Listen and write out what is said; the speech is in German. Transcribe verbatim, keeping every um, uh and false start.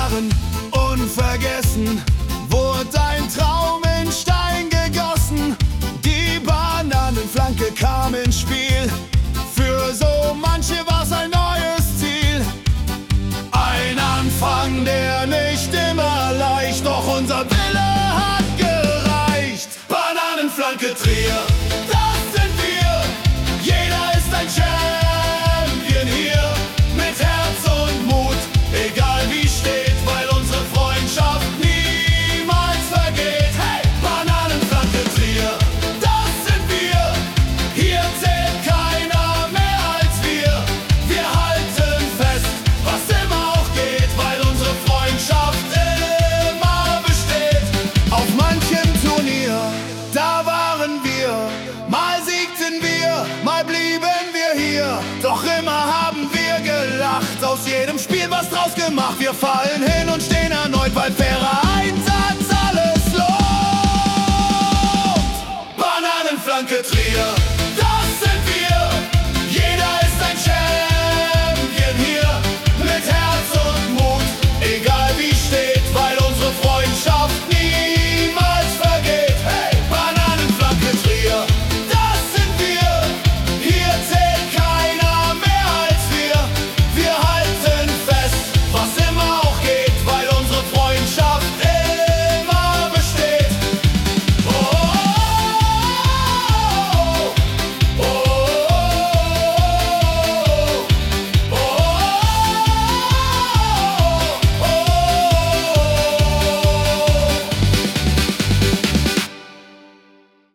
Jahren unvergessen wurde ein Traum in Stein gegossen. Die Bananenflanke kam ins Spiel, für so manche war's ein neues Ziel. Ein Anfang, der nicht immer leicht, doch unser Wille hat gereicht. Bananenflanke Trier, das sind wir, jeder ist ein Champion hier. Mit Herz und Mut, egal wie steht, weil unsere Freundschaft niemals vergeht. Hey, Bananenflanke Trier, das sind wir, hier zählt keiner mehr als wir. Wir halten fest, was immer auch geht, weil unsere Freundschaft immer besteht. Auf manchem Turnier, da waren wir, mal siegten wir, mal blieben wir hier. Doch immer haben wir gelacht, aus jedem Spiel was draus gemacht. Wir fallen hin und stehen erneut, weil fairer